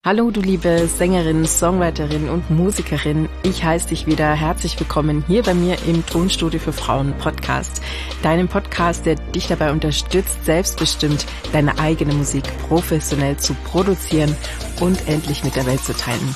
Hallo du liebe Sängerin, Songwriterin und Musikerin. Ich heiße dich wieder herzlich willkommen hier bei mir im Tonstudio für Frauen Podcast. Deinem Podcast, der dich dabei unterstützt, selbstbestimmt deine eigene Musik professionell zu produzieren und endlich mit der Welt zu teilen.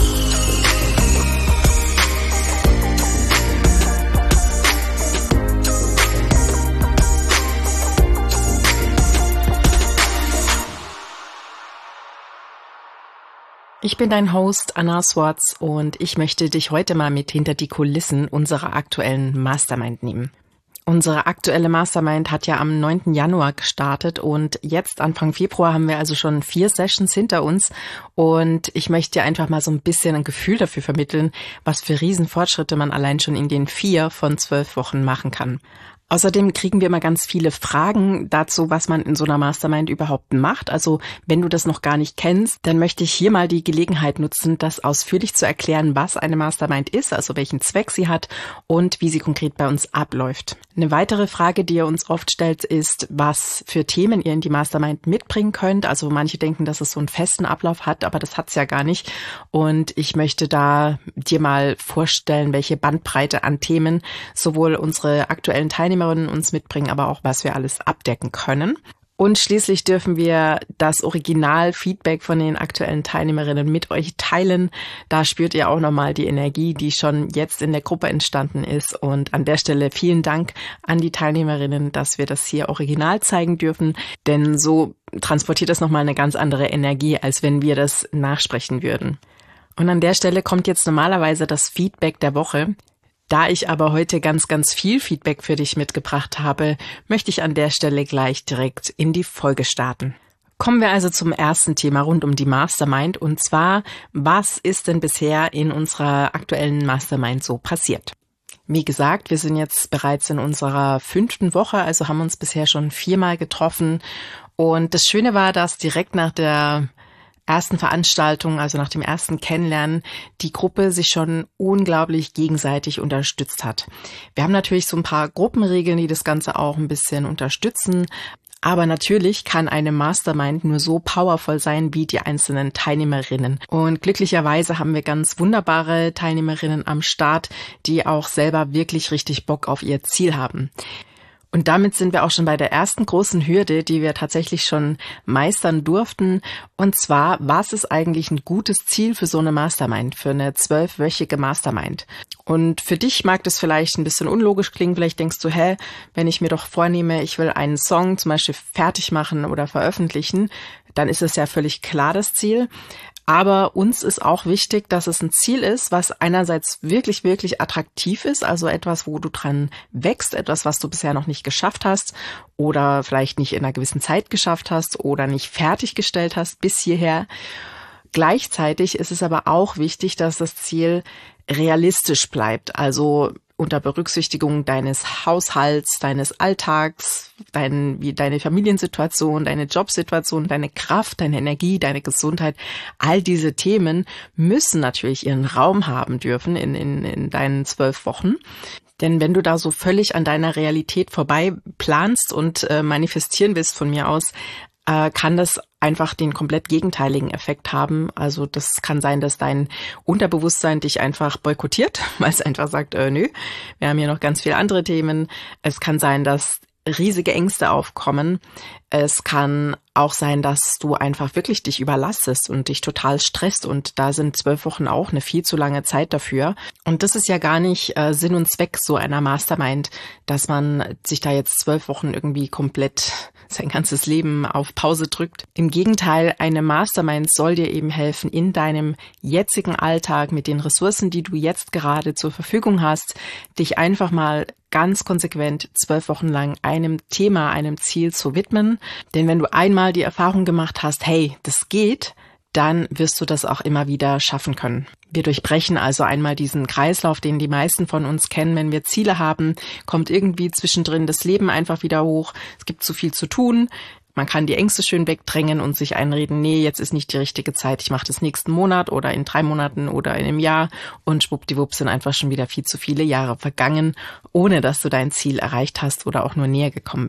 Ich bin dein Host Anna Swartz und ich möchte dich heute mal mit hinter die Kulissen unserer aktuellen Mastermind nehmen. Unsere aktuelle Mastermind hat ja am 9. Januar gestartet und jetzt Anfang Februar haben wir also schon 4 Sessions hinter uns und ich möchte dir einfach mal so ein bisschen ein Gefühl dafür vermitteln, was für Riesenfortschritte man allein schon in den 4 von 12 Wochen machen kann. Außerdem kriegen wir immer ganz viele Fragen dazu, was man in so einer Mastermind überhaupt macht. Also wenn du das noch gar nicht kennst, dann möchte ich hier mal die Gelegenheit nutzen, das ausführlich zu erklären, was eine Mastermind ist, also welchen Zweck sie hat und wie sie konkret bei uns abläuft. Eine weitere Frage, die ihr uns oft stellt, ist, was für Themen ihr in die Mastermind mitbringen könnt. Also manche denken, dass es so einen festen Ablauf hat, aber das hat es ja gar nicht. Und ich möchte da dir mal vorstellen, welche Bandbreite an Themen sowohl unsere aktuellen Teilnehmer uns mitbringen, aber auch, was wir alles abdecken können. Und schließlich dürfen wir das Original-Feedback von den aktuellen Teilnehmerinnen mit euch teilen. Da spürt ihr auch nochmal die Energie, die schon jetzt in der Gruppe entstanden ist. Und an der Stelle vielen Dank an die Teilnehmerinnen, dass wir das hier original zeigen dürfen. Denn so transportiert das nochmal eine ganz andere Energie, als wenn wir das nachsprechen würden. Und an der Stelle kommt jetzt normalerweise das Feedback der Woche. Da ich aber heute ganz, ganz viel Feedback für dich mitgebracht habe, möchte ich an der Stelle gleich direkt in die Folge starten. Kommen wir also zum ersten Thema rund um die Mastermind und zwar, was ist denn bisher in unserer aktuellen Mastermind so passiert? Wie gesagt, wir sind jetzt bereits in unserer 5. Woche, also haben uns bisher schon 4-mal getroffen und das Schöne war, dass direkt nach der ersten Veranstaltung, also nach dem ersten Kennenlernen, die Gruppe sich schon unglaublich gegenseitig unterstützt hat. Wir haben natürlich so ein paar Gruppenregeln, die das Ganze auch ein bisschen unterstützen, aber natürlich kann eine Mastermind nur so powervoll sein wie die einzelnen Teilnehmerinnen. Und glücklicherweise haben wir ganz wunderbare Teilnehmerinnen am Start, die auch selber wirklich richtig Bock auf ihr Ziel haben. Und damit sind wir auch schon bei der ersten großen Hürde, die wir tatsächlich schon meistern durften. Und zwar, was ist eigentlich ein gutes Ziel für so eine Mastermind, für eine 12-wöchige Mastermind? Und für dich mag das vielleicht ein bisschen unlogisch klingen. Vielleicht denkst du, wenn ich mir doch vornehme, ich will einen Song zum Beispiel fertig machen oder veröffentlichen, dann ist es ja völlig klar das Ziel. Aber uns ist auch wichtig, dass es ein Ziel ist, was einerseits wirklich, wirklich attraktiv ist, also etwas, wo du dran wächst, etwas, was du bisher noch nicht geschafft hast oder vielleicht nicht in einer gewissen Zeit geschafft hast oder nicht fertiggestellt hast bis hierher. Gleichzeitig ist es aber auch wichtig, dass das Ziel realistisch bleibt, also unter Berücksichtigung deines Haushalts, deines Alltags, deine Familiensituation, deine Jobsituation, deine Kraft, deine Energie, deine Gesundheit, all diese Themen müssen natürlich ihren Raum haben dürfen in deinen 12 Wochen. Denn wenn du da so völlig an deiner Realität vorbei planst und manifestieren willst von mir aus, kann das einfach den komplett gegenteiligen Effekt haben. Also das kann sein, dass dein Unterbewusstsein dich einfach boykottiert, weil es einfach sagt, nö, wir haben hier noch ganz viele andere Themen. Es kann sein, dass riesige Ängste aufkommen. Es kann auch sein, dass du einfach wirklich dich überlastest und dich total stresst und da sind 12 Wochen auch eine viel zu lange Zeit dafür. Und das ist ja gar nicht Sinn und Zweck so einer Mastermind, dass man sich da jetzt 12 Wochen irgendwie komplett sein ganzes Leben auf Pause drückt. Im Gegenteil, eine Mastermind soll dir eben helfen, in deinem jetzigen Alltag mit den Ressourcen, die du jetzt gerade zur Verfügung hast, dich einfach mal ganz konsequent 12 Wochen lang einem Thema, einem Ziel zu widmen. Denn wenn du einmal die Erfahrung gemacht hast, das geht, dann wirst du das auch immer wieder schaffen können. Wir durchbrechen also einmal diesen Kreislauf, den die meisten von uns kennen. Wenn wir Ziele haben, kommt irgendwie zwischendrin das Leben einfach wieder hoch. Es gibt zu viel zu tun. Man kann die Ängste schön wegdrängen und sich einreden, nee, jetzt ist nicht die richtige Zeit. Ich mache das nächsten Monat oder in 3 Monaten oder in einem Jahr. Und schwuppdiwupp sind einfach schon wieder viel zu viele Jahre vergangen, ohne dass du dein Ziel erreicht hast oder auch nur näher gekommen bist.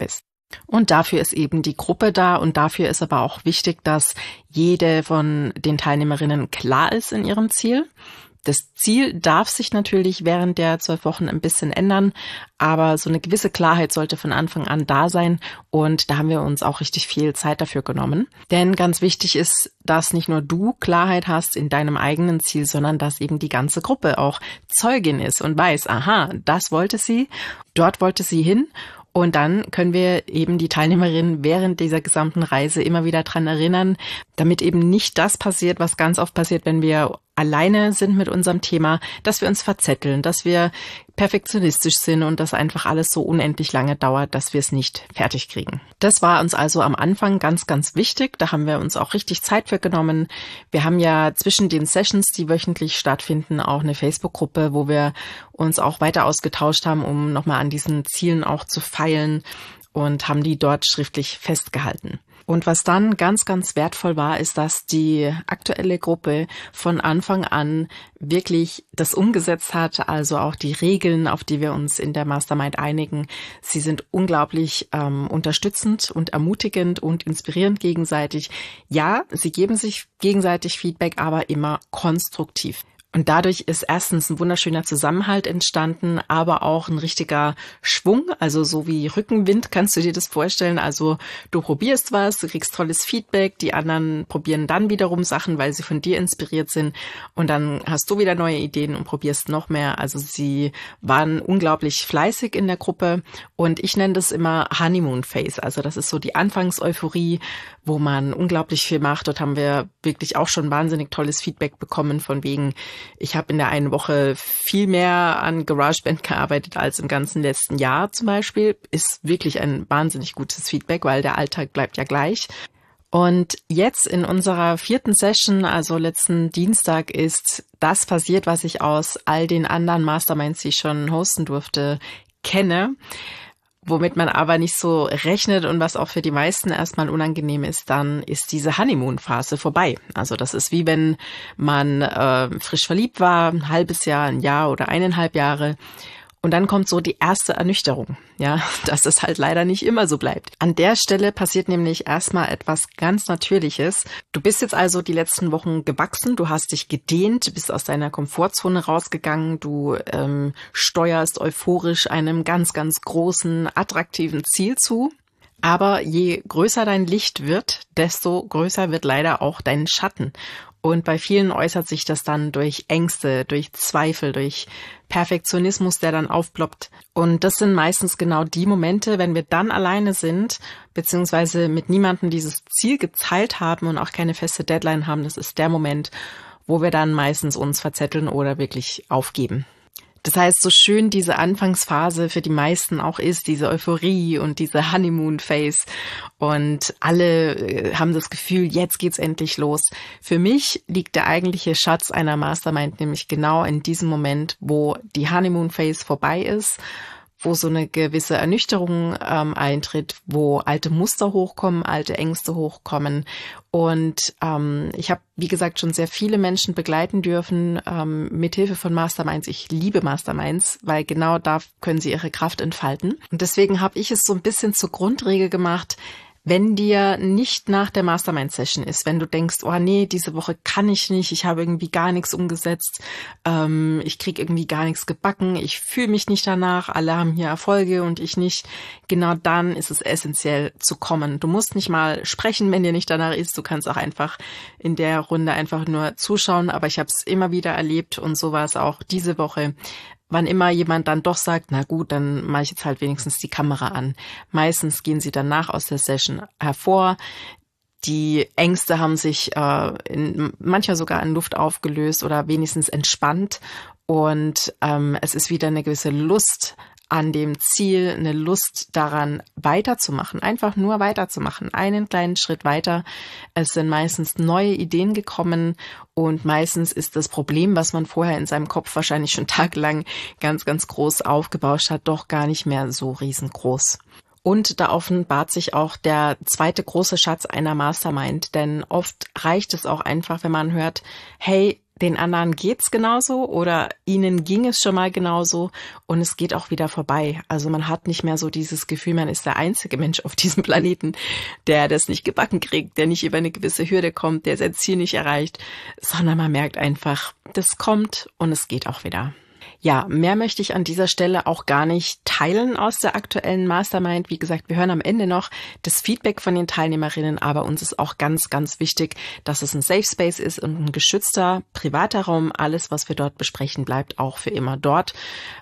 Und dafür ist eben die Gruppe da und dafür ist aber auch wichtig, dass jede von den Teilnehmerinnen klar ist in ihrem Ziel. Das Ziel darf sich natürlich während der 12 Wochen ein bisschen ändern, aber so eine gewisse Klarheit sollte von Anfang an da sein und da haben wir uns auch richtig viel Zeit dafür genommen. Denn ganz wichtig ist, dass nicht nur du Klarheit hast in deinem eigenen Ziel, sondern dass eben die ganze Gruppe auch Zeugin ist und weiß, aha, das wollte sie, dort wollte sie hin. Und dann können wir eben die Teilnehmerinnen während dieser gesamten Reise immer wieder dran erinnern, damit eben nicht das passiert, was ganz oft passiert, wenn wir alleine sind mit unserem Thema, dass wir uns verzetteln, dass wir perfektionistisch sind und dass einfach alles so unendlich lange dauert, dass wir es nicht fertig kriegen. Das war uns also am Anfang ganz, ganz wichtig. Da haben wir uns auch richtig Zeit für genommen. Wir haben ja zwischen den Sessions, die wöchentlich stattfinden, auch eine Facebook-Gruppe, wo wir uns auch weiter ausgetauscht haben, um nochmal an diesen Zielen auch zu feilen und haben die dort schriftlich festgehalten. Und was dann ganz, ganz wertvoll war, ist, dass die aktuelle Gruppe von Anfang an wirklich das umgesetzt hat, also auch die Regeln, auf die wir uns in der Mastermind einigen. Sie sind unglaublich unterstützend und ermutigend und inspirierend gegenseitig. Ja, sie geben sich gegenseitig Feedback, aber immer konstruktiv. Und dadurch ist erstens ein wunderschöner Zusammenhalt entstanden, aber auch ein richtiger Schwung, also so wie Rückenwind, kannst du dir das vorstellen? Also du probierst was, du kriegst tolles Feedback, die anderen probieren dann wiederum Sachen, weil sie von dir inspiriert sind und dann hast du wieder neue Ideen und probierst noch mehr. Also sie waren unglaublich fleißig in der Gruppe und ich nenne das immer Honeymoon Phase, also das ist so die Anfangseuphorie, wo man unglaublich viel macht. Dort haben wir wirklich auch schon wahnsinnig tolles Feedback bekommen von wegen, ich habe in der einen Woche viel mehr an GarageBand gearbeitet als im ganzen letzten Jahr zum Beispiel. Ist wirklich ein wahnsinnig gutes Feedback, weil der Alltag bleibt ja gleich. Und jetzt in unserer 4. Session, also letzten Dienstag, ist das passiert, was ich aus all den anderen Masterminds, die ich schon hosten durfte, kenne. Womit man aber nicht so rechnet und was auch für die meisten erstmal unangenehm ist, dann ist diese Honeymoon-Phase vorbei. Also das ist wie wenn man frisch verliebt war, ein halbes Jahr, ein Jahr oder 1,5 Jahre. Und dann kommt so die erste Ernüchterung, ja, dass es halt leider nicht immer so bleibt. An der Stelle passiert nämlich erstmal etwas ganz Natürliches. Du bist jetzt also die letzten Wochen gewachsen, du hast dich gedehnt, bist aus deiner Komfortzone rausgegangen, du steuerst euphorisch einem ganz, ganz großen, attraktiven Ziel zu. Aber je größer dein Licht wird, desto größer wird leider auch dein Schatten. Und bei vielen äußert sich das dann durch Ängste, durch Zweifel, durch Perfektionismus, der dann aufploppt. Und das sind meistens genau die Momente, wenn wir dann alleine sind, beziehungsweise mit niemandem dieses Ziel geteilt haben und auch keine feste Deadline haben. Das ist der Moment, wo wir dann meistens uns verzetteln oder wirklich aufgeben. Das heißt, so schön diese Anfangsphase für die meisten auch ist, diese Euphorie und diese Honeymoon-Phase und alle haben das Gefühl, jetzt geht's endlich los. Für mich liegt der eigentliche Schatz einer Mastermind nämlich genau in diesem Moment, wo die Honeymoon-Phase vorbei ist, wo so eine gewisse Ernüchterung eintritt, wo alte Muster hochkommen, alte Ängste hochkommen. Und ich habe, wie gesagt, schon sehr viele Menschen begleiten dürfen mithilfe von Masterminds. Ich liebe Masterminds, weil genau da können sie ihre Kraft entfalten. Und deswegen habe ich es so ein bisschen zur Grundregel gemacht, wenn dir nicht nach der Mastermind-Session ist, wenn du denkst, oh nee, diese Woche kann ich nicht, ich habe irgendwie gar nichts umgesetzt, ich kriege irgendwie gar nichts gebacken, ich fühle mich nicht danach, alle haben hier Erfolge und ich nicht, genau dann ist es essentiell zu kommen. Du musst nicht mal sprechen, wenn dir nicht danach ist, du kannst auch einfach in der Runde einfach nur zuschauen, aber ich habe es immer wieder erlebt und so war es auch diese Woche. Wann immer jemand dann doch sagt, na gut, dann mache ich jetzt halt wenigstens die Kamera an. Meistens gehen sie danach aus der Session hervor. Die Ängste haben sich manchmal sogar in Luft aufgelöst oder wenigstens entspannt. Und es ist wieder eine gewisse Lust an dem Ziel, eine Lust daran weiterzumachen, einfach nur weiterzumachen, einen kleinen Schritt weiter. Es sind meistens neue Ideen gekommen und meistens ist das Problem, was man vorher in seinem Kopf wahrscheinlich schon tagelang ganz, ganz groß aufgebauscht hat, doch gar nicht mehr so riesengroß. Und da offenbart sich auch der zweite große Schatz einer Mastermind, denn oft reicht es auch einfach, wenn man hört, hey, Den anderen geht's genauso oder ihnen ging es schon mal genauso und es geht auch wieder vorbei. Also man hat nicht mehr so dieses Gefühl, man ist der einzige Mensch auf diesem Planeten, der das nicht gebacken kriegt, der nicht über eine gewisse Hürde kommt, der sein Ziel nicht erreicht, sondern man merkt einfach, das kommt und es geht auch wieder. Ja, mehr möchte ich an dieser Stelle auch gar nicht teilen aus der aktuellen Mastermind. Wie gesagt, wir hören am Ende noch das Feedback von den Teilnehmerinnen, aber uns ist auch ganz, ganz wichtig, dass es ein Safe Space ist und ein geschützter, privater Raum. Alles, was wir dort besprechen, bleibt auch für immer dort.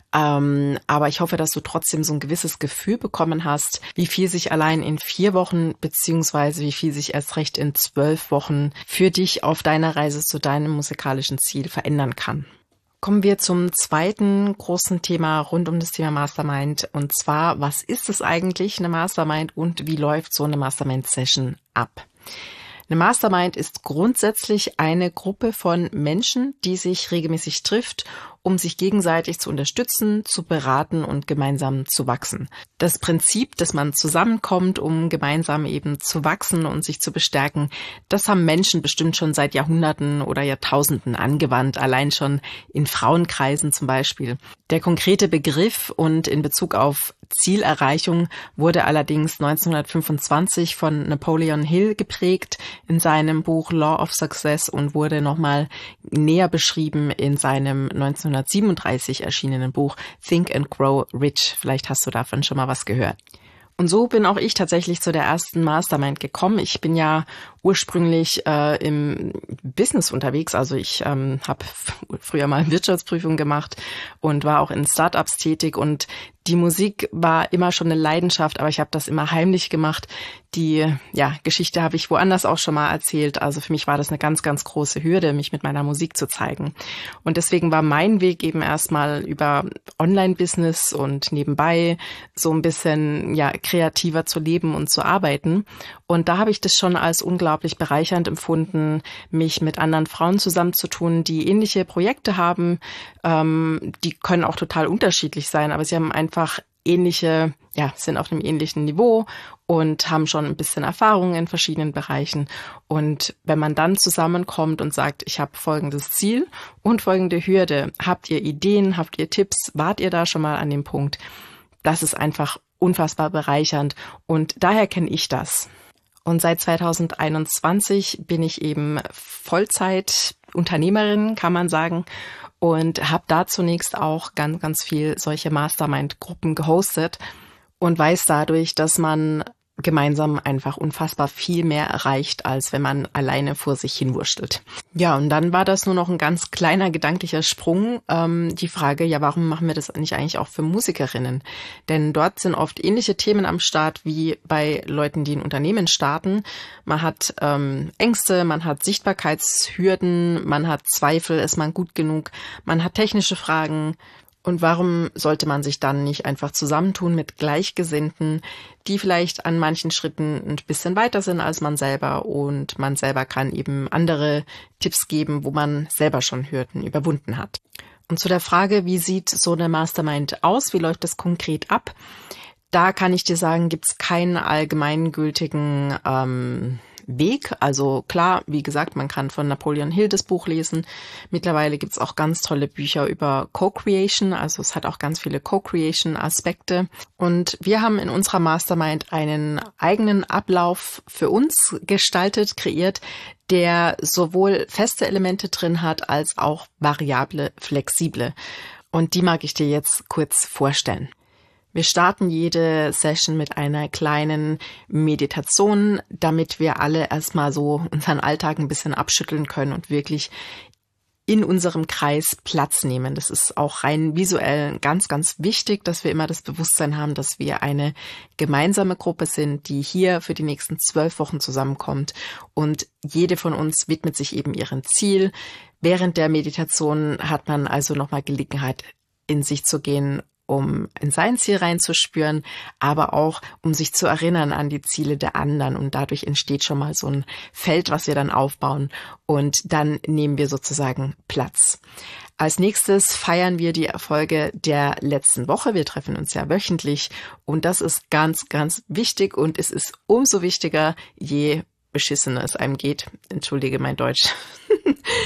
Aber ich hoffe, dass du trotzdem so ein gewisses Gefühl bekommen hast, wie viel sich allein in 4 Wochen beziehungsweise wie viel sich erst recht in 12 Wochen für dich auf deiner Reise zu deinem musikalischen Ziel verändern kann. Kommen wir zum zweiten großen Thema rund um das Thema Mastermind. Und zwar, was ist es eigentlich, eine Mastermind, und wie läuft so eine Mastermind-Session ab? Eine Mastermind ist grundsätzlich eine Gruppe von Menschen, die sich regelmäßig trifft, um sich gegenseitig zu unterstützen, zu beraten und gemeinsam zu wachsen. Das Prinzip, dass man zusammenkommt, um gemeinsam eben zu wachsen und sich zu bestärken, das haben Menschen bestimmt schon seit Jahrhunderten oder Jahrtausenden angewandt, allein schon in Frauenkreisen zum Beispiel. Der konkrete Begriff und in Bezug auf Zielerreichung wurde allerdings 1925 von Napoleon Hill geprägt in seinem Buch Law of Success und wurde nochmal näher beschrieben in seinem 1937 erschienenen Buch Think and Grow Rich. Vielleicht hast du davon schon mal was gehört. Und so bin auch ich tatsächlich zu der ersten Mastermind gekommen. Ich bin ja ursprünglich im Business unterwegs. Also ich habe früher mal Wirtschaftsprüfung gemacht und war auch in Startups tätig. Und die Musik war immer schon eine Leidenschaft, aber ich habe das immer heimlich gemacht. Die Geschichte habe ich woanders auch schon mal erzählt. Also für mich war das eine ganz, ganz große Hürde, mich mit meiner Musik zu zeigen. Und deswegen war mein Weg eben erstmal über Online-Business und nebenbei so ein bisschen kreativer zu leben und zu arbeiten. Und da habe ich das schon als unglaublich bereichernd empfunden, mich mit anderen Frauen zusammenzutun, die ähnliche Projekte haben. Die können auch total unterschiedlich sein, aber sie haben einfach sind auf einem ähnlichen Niveau und haben schon ein bisschen Erfahrung in verschiedenen Bereichen. Und wenn man dann zusammenkommt und sagt, ich habe folgendes Ziel und folgende Hürde, habt ihr Ideen, habt ihr Tipps, wart ihr da schon mal an dem Punkt? Das ist einfach unfassbar bereichernd und daher kenne ich das. Und seit 2021 bin ich eben Vollzeit-Unternehmerin, kann man sagen, und habe da zunächst auch ganz, ganz viel solche Mastermind-Gruppen gehostet und weiß dadurch, dass man gemeinsam einfach unfassbar viel mehr erreicht, als wenn man alleine vor sich hinwurschtelt. Ja, und dann war das nur noch ein ganz kleiner gedanklicher Sprung. Die Frage, warum machen wir das nicht eigentlich auch für Musikerinnen? Denn dort sind oft ähnliche Themen am Start wie bei Leuten, die ein Unternehmen starten. Man hat Ängste, man hat Sichtbarkeitshürden, man hat Zweifel, ist man gut genug, man hat technische Fragen. Und warum sollte man sich dann nicht einfach zusammentun mit Gleichgesinnten, die vielleicht an manchen Schritten ein bisschen weiter sind als man selber, und man selber kann eben andere Tipps geben, wo man selber schon Hürden überwunden hat. Und zu der Frage, wie sieht so eine Mastermind aus, wie läuft das konkret ab? Da kann ich dir sagen, gibt es keinen allgemeingültigen Weg. Also klar, wie gesagt, man kann von Napoleon Hill das Buch lesen. Mittlerweile gibt's auch ganz tolle Bücher über Co-Creation, also es hat auch ganz viele Co-Creation-Aspekte. Und wir haben in unserer Mastermind einen eigenen Ablauf für uns gestaltet, kreiert, der sowohl feste Elemente drin hat, als auch variable, flexible. Und die mag ich dir jetzt kurz vorstellen. Wir starten jede Session mit einer kleinen Meditation, damit wir alle erstmal so unseren Alltag ein bisschen abschütteln können und wirklich in unserem Kreis Platz nehmen. Das ist auch rein visuell ganz, ganz wichtig, dass wir immer das Bewusstsein haben, dass wir eine gemeinsame Gruppe sind, die hier für die nächsten 12 Wochen zusammenkommt. Und jede von uns widmet sich eben ihrem Ziel. Während der Meditation hat man also nochmal Gelegenheit, in sich zu gehen, um in sein Ziel reinzuspüren, aber auch, um sich zu erinnern an die Ziele der anderen. Und dadurch entsteht schon mal so ein Feld, was wir dann aufbauen. Und dann nehmen wir sozusagen Platz. Als nächstes feiern wir die Erfolge der letzten Woche. Wir treffen uns ja wöchentlich. Und das ist ganz, ganz wichtig. Und es ist umso wichtiger, je beschissener es einem geht. Entschuldige mein Deutsch.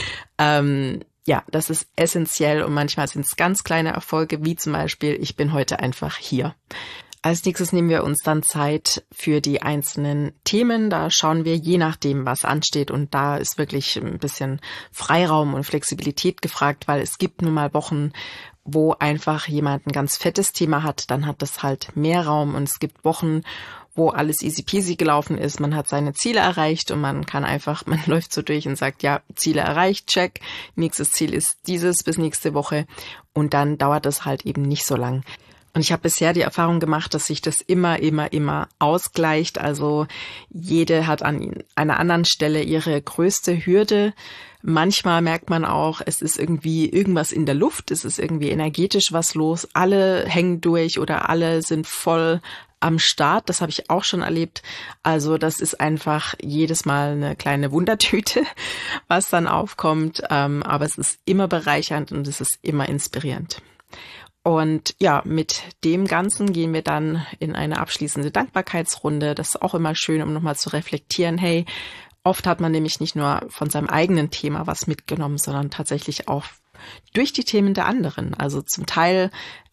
Ja, das ist essentiell und manchmal sind es ganz kleine Erfolge, wie zum Beispiel, ich bin heute einfach hier. Als nächstes nehmen wir uns dann Zeit für die einzelnen Themen. Da schauen wir je nachdem, was ansteht. Und da ist wirklich ein bisschen Freiraum und Flexibilität gefragt, weil es gibt nun mal Wochen, wo einfach jemand ein ganz fettes Thema hat. Dann hat das halt mehr Raum. Und es gibt Wochen, wo alles easy peasy gelaufen ist. Man hat seine Ziele erreicht und man läuft so durch und sagt, ja, Ziele erreicht, check. Nächstes Ziel ist dieses bis nächste Woche. Und dann dauert es halt eben nicht so lang. Und ich habe bisher die Erfahrung gemacht, dass sich das immer ausgleicht. Also jede hat an einer anderen Stelle ihre größte Hürde. Manchmal merkt man auch, es ist irgendwie irgendwas in der Luft, es ist irgendwie energetisch was los. Alle hängen durch oder alle sind voll am Start. Das habe ich auch schon erlebt. Also das ist einfach jedes Mal eine kleine Wundertüte, was dann aufkommt. Aber es ist immer bereichernd und es ist immer inspirierend. Und ja, mit dem Ganzen gehen wir dann in eine abschließende Dankbarkeitsrunde. Das ist auch immer schön, um nochmal zu reflektieren. Hey, oft hat man nämlich nicht nur von seinem eigenen Thema was mitgenommen, sondern tatsächlich auch durch die Themen der anderen. Also zum Teil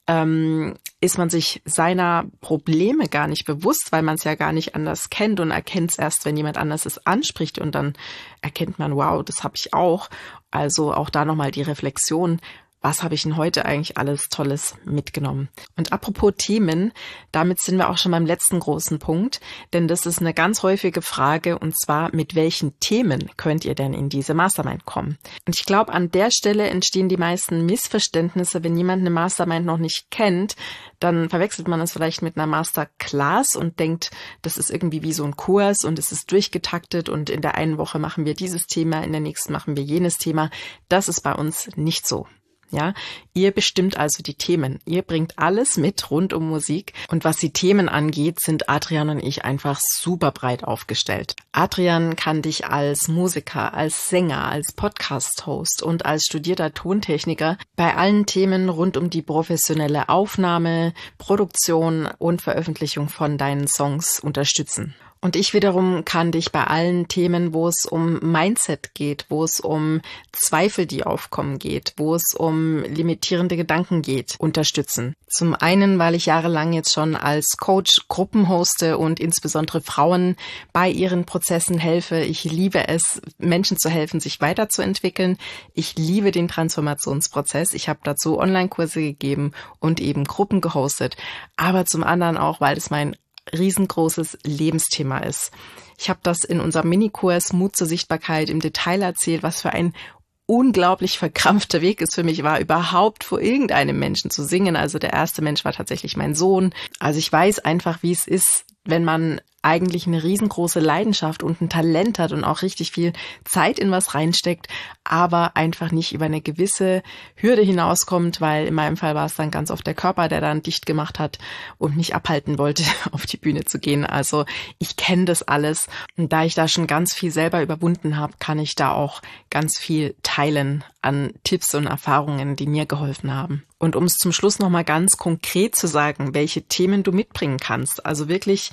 ist man sich seiner Probleme gar nicht bewusst, weil man es ja gar nicht anders kennt und erkennt es erst, wenn jemand anders es anspricht und dann erkennt man, wow, das habe ich auch. Also auch da nochmal die Reflexion. Was habe ich denn heute eigentlich alles Tolles mitgenommen? Und apropos Themen, damit sind wir auch schon beim letzten großen Punkt, denn das ist eine ganz häufige Frage und zwar, mit welchen Themen könnt ihr denn in diese Mastermind kommen? Und ich glaube, an der Stelle entstehen die meisten Missverständnisse. Wenn jemand eine Mastermind noch nicht kennt, dann verwechselt man es vielleicht mit einer Masterclass und denkt, das ist irgendwie wie so ein Kurs und es ist durchgetaktet und in der einen Woche machen wir dieses Thema, in der nächsten machen wir jenes Thema. Das ist bei uns nicht so. Ja, ihr bestimmt also die Themen. Ihr bringt alles mit rund um Musik. Und was die Themen angeht, sind Adrian und ich einfach super breit aufgestellt. Adrian kann dich als Musiker, als Sänger, als Podcast-Host und als studierter Tontechniker bei allen Themen rund um die professionelle Aufnahme, Produktion und Veröffentlichung von deinen Songs unterstützen. Und ich wiederum kann dich bei allen Themen, wo es um Mindset geht, wo es um Zweifel, die aufkommen geht, wo es um limitierende Gedanken geht, unterstützen. Zum einen, weil ich jahrelang jetzt schon als Coach Gruppen hoste und insbesondere Frauen bei ihren Prozessen helfe. Ich liebe es, Menschen zu helfen, sich weiterzuentwickeln. Ich liebe den Transformationsprozess. Ich habe dazu Online-Kurse gegeben und eben Gruppen gehostet. Aber zum anderen auch, weil es mein riesengroßes Lebensthema ist. Ich habe das in unserem Minikurs Mut zur Sichtbarkeit im Detail erzählt, was für ein unglaublich verkrampfter Weg es für mich war, überhaupt vor irgendeinem Menschen zu singen. Also der erste Mensch war tatsächlich mein Sohn. Also ich weiß einfach, wie es ist, wenn man eigentlich eine riesengroße Leidenschaft und ein Talent hat und auch richtig viel Zeit in was reinsteckt, aber einfach nicht über eine gewisse Hürde hinauskommt, weil in meinem Fall war es dann ganz oft der Körper, der dann dicht gemacht hat und mich abhalten wollte, auf die Bühne zu gehen. Also ich kenne das alles und da ich da schon ganz viel selber überwunden habe, kann ich da auch ganz viel teilen an Tipps und Erfahrungen, die mir geholfen haben. Und um es zum Schluss nochmal ganz konkret zu sagen, welche Themen du mitbringen kannst, also wirklich,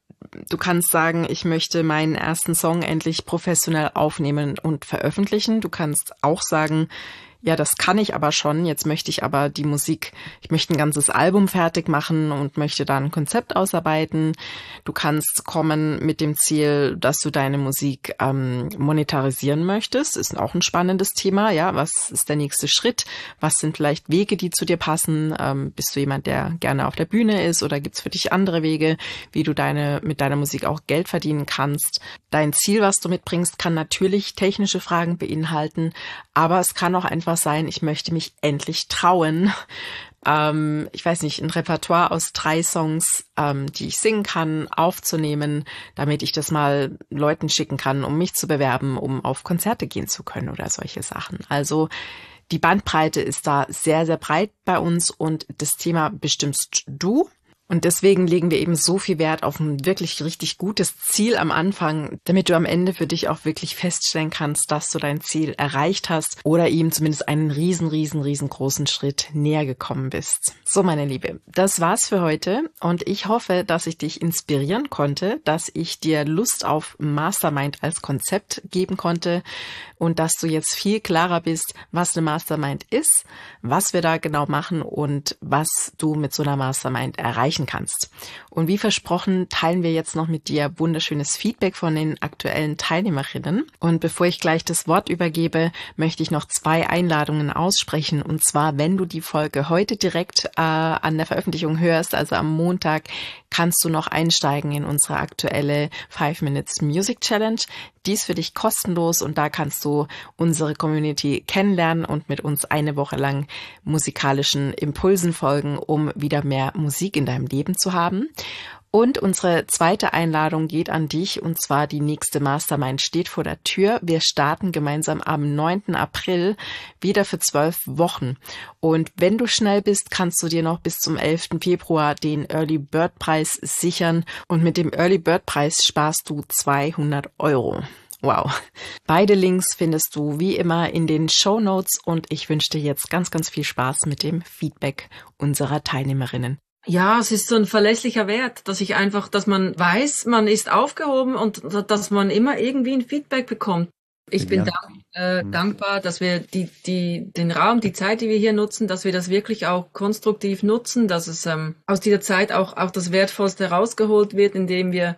du kannst sagen, ich möchte meinen ersten Song endlich professionell aufnehmen und veröffentlichen. Du kannst auch sagen, ja, das kann ich aber schon. Jetzt möchte ich aber die Musik, ich möchte ein ganzes Album fertig machen und möchte da ein Konzept ausarbeiten. Du kannst kommen mit dem Ziel, dass du deine Musik monetarisieren möchtest. Ist auch ein spannendes Thema. Ja, was ist der nächste Schritt? Was sind vielleicht Wege, die zu dir passen? Bist du jemand, der gerne auf der Bühne ist oder gibt's für dich andere Wege, wie du mit deiner Musik auch Geld verdienen kannst? Dein Ziel, was du mitbringst, kann natürlich technische Fragen beinhalten, aber es kann auch einfach sein, ich möchte mich endlich trauen, ich weiß nicht, ein Repertoire aus 3 Songs, die ich singen kann, aufzunehmen, damit ich das mal Leuten schicken kann, um mich zu bewerben, um auf Konzerte gehen zu können oder solche Sachen. Also die Bandbreite ist da sehr, sehr breit bei uns und das Thema bestimmst du. Und deswegen legen wir eben so viel Wert auf ein wirklich richtig gutes Ziel am Anfang, damit du am Ende für dich auch wirklich feststellen kannst, dass du dein Ziel erreicht hast oder ihm zumindest einen riesengroßen Schritt näher gekommen bist. So, meine Liebe, das war's für heute und ich hoffe, dass ich dich inspirieren konnte, dass ich dir Lust auf Mastermind als Konzept geben konnte und dass du jetzt viel klarer bist, was eine Mastermind ist, was wir da genau machen und was du mit so einer Mastermind erreichen kannst. Und wie versprochen, teilen wir jetzt noch mit dir wunderschönes Feedback von den aktuellen Teilnehmerinnen. Und bevor ich gleich das Wort übergebe, möchte ich noch 2 Einladungen aussprechen. Und zwar, wenn du die Folge heute direkt an der Veröffentlichung hörst, also am Montag, kannst du noch einsteigen in unsere aktuelle 5 Minutes Music Challenge. Die ist für dich kostenlos und da kannst du unsere Community kennenlernen und mit uns eine Woche lang musikalischen Impulsen folgen, um wieder mehr Musik in deinem Leben zu haben. Und unsere zweite Einladung geht an dich, und zwar die nächste Mastermind steht vor der Tür. Wir starten gemeinsam am 9. April wieder für 12 Wochen. Und wenn du schnell bist, kannst du dir noch bis zum 11. Februar den Early Bird Preis sichern. Und mit dem Early Bird Preis sparst du 200 €. Wow. Beide Links findest du wie immer in den Shownotes und ich wünsche dir jetzt ganz viel Spaß mit dem Feedback unserer Teilnehmerinnen. Ja, es ist so ein verlässlicher Wert, dass man weiß, man ist aufgehoben und dass man immer irgendwie ein Feedback bekommt. Ich bin dankbar, dass wir den Raum, die Zeit, die wir hier nutzen, dass wir das wirklich auch konstruktiv nutzen, dass es aus dieser Zeit auch das Wertvollste rausgeholt wird, indem wir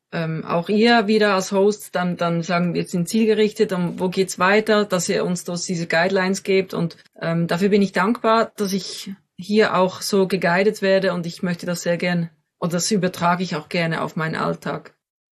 auch ihr wieder als Host dann sagen, wir sind zielgerichtet und wo geht's weiter, dass ihr uns diese Guidelines gebt und dafür bin ich dankbar, dass ich hier auch so geguidet werde und ich möchte das sehr gern und das übertrage ich auch gerne auf meinen Alltag.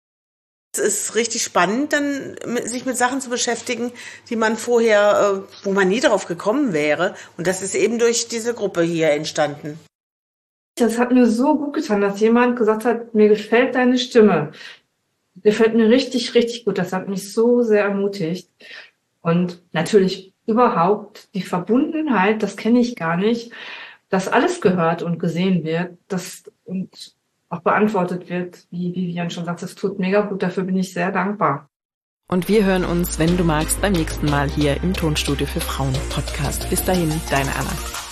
Es ist richtig spannend, dann sich mit Sachen zu beschäftigen, die man vorher, wo man nie drauf gekommen wäre. Und das ist eben durch diese Gruppe hier entstanden. Das hat mir so gut getan, dass jemand gesagt hat, mir gefällt deine Stimme. Gefällt mir richtig gut. Das hat mich so sehr ermutigt. Und natürlich überhaupt die Verbundenheit, das kenne ich gar nicht, dass alles gehört und gesehen wird, und auch beantwortet wird, wie Vivian schon sagt, das tut mega gut, dafür bin ich sehr dankbar. Und wir hören uns, wenn du magst, beim nächsten Mal hier im Tonstudio für Frauen Podcast. Bis dahin, deine Anna.